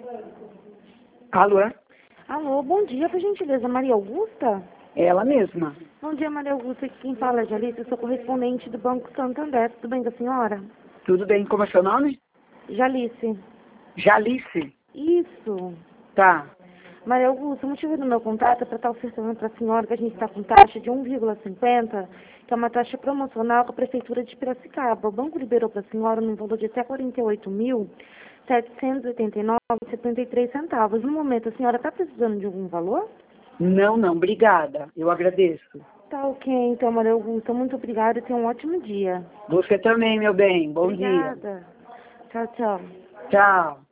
Alô? É? Alô, bom dia, por gentileza, Maria Augusta? Ela mesma. Bom dia, Maria Augusta, aqui quem fala é Jalice, eu sou correspondente do Banco Santander, tudo bem com a senhora? Tudo bem? Como é seu nome? Jalice. Jalice. Isso. Tá. Maria Augusta, o motivo do meu contato é para estar oferecendo para a senhora que a gente está com taxa de 1,50, que é uma taxa promocional com a Prefeitura de Piracicaba. O banco liberou para a senhora no valor de até 48.789,73 centavos. No momento, a senhora está precisando de algum valor? Não, obrigada. Eu agradeço. Tá ok, então, Maria Augusta. Muito obrigada e tenha um ótimo dia. Você também, meu bem. Bom dia. Obrigada. Tchau, tchau. Tchau.